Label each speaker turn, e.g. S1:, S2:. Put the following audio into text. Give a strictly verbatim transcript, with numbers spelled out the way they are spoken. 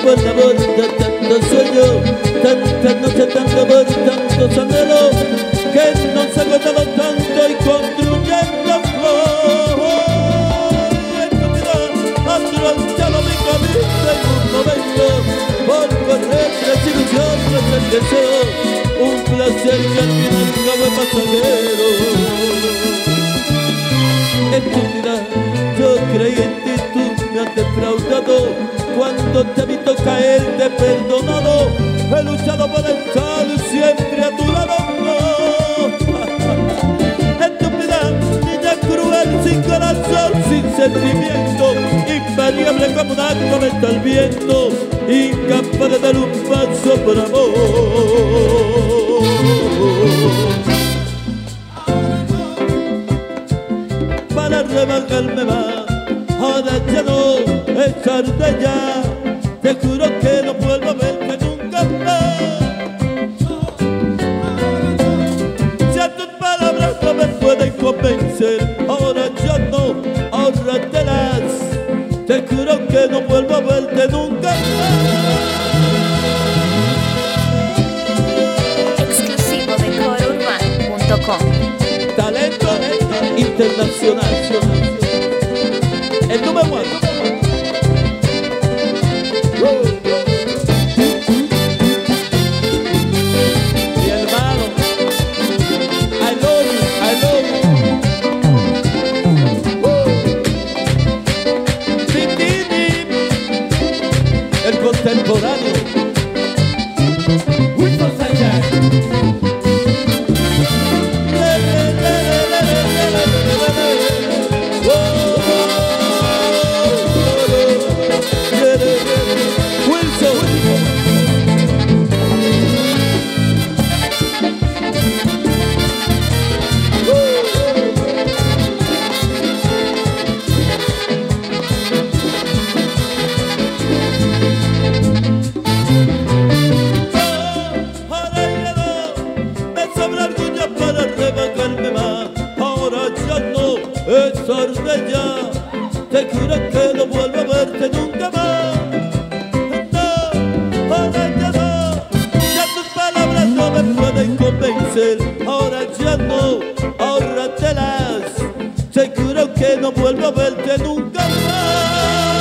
S1: por la borda, tanto sueño, tanta noche, tanto amor, tantos anhelos, que nos agotamos tanto y construyendo atravesado mi camino en un momento, por correr tras ilusión, tras el deseo, un placer que al final cabo es pasajero. Estúpida, yo creí en ti, tú me has defraudado. Cuando te he visto caer te he perdonado. He luchado por estar siempre a tu lado. Estúpida, niña cruel, sin corazón, sin sentimiento, invariable como una cometa al viento, incapaz de dar un paso por amor. Para rebajarme más, ahora ya no es tarde ya. Te juro que no vuelvo a verte nunca más. Si a tus palabras no me pueden convencer, ahora ya no, ahórratelas. Te juro que no vuelvo a verte nunca más.
S2: Exclusivo de core urbano punto com.
S1: Talento internacional. El número uno. Mi hermano, I love you, I love you. Pitini, el contemporáneo. Wilson Sánchez. Ya, te juro que no vuelvo a verte nunca más. No, ahora ya no, ya tus palabras no me pueden convencer. Ahora ya no, ahórratelas. Te juro que no vuelvo a verte nunca más.